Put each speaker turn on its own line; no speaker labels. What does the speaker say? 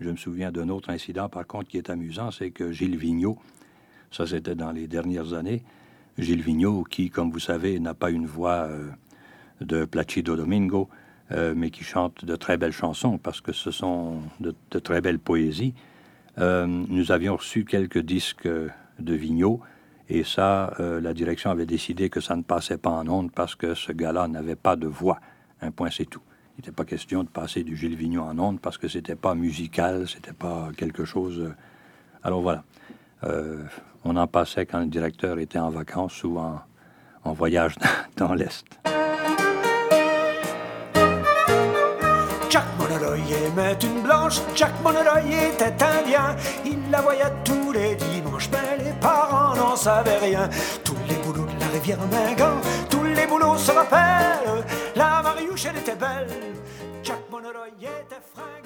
Je me souviens d'un autre incident, par contre, qui est amusant, c'est que Gilles Vigneault, ça c'était dans les dernières années, Gilles Vigneault, qui, comme vous savez, n'a pas une voix de Placido Domingo, mais qui chante de très belles chansons, parce que ce sont de très belles poésies. Nous avions reçu quelques disques de Vigneault, et ça, la direction avait décidé que ça ne passait pas en ondes parce que ce gars-là n'avait pas de voix. Un point, c'est tout. Il n'était pas question de passer du Gilles Vigneault en ondes parce que c'était pas musical, c'était pas quelque chose... Alors voilà. On en passait quand le directeur était en vacances ou en voyage dans l'Est.
Jack Monroy aimait une blanche, Jack Monroy était indien. Il la voyait tous les dimanches, mais les parents n'en savaient rien. Tous les boulots de la rivière Mingan, tous les boulots se rappellent. La Mariouche, elle était belle, Jack Monroy était fringue.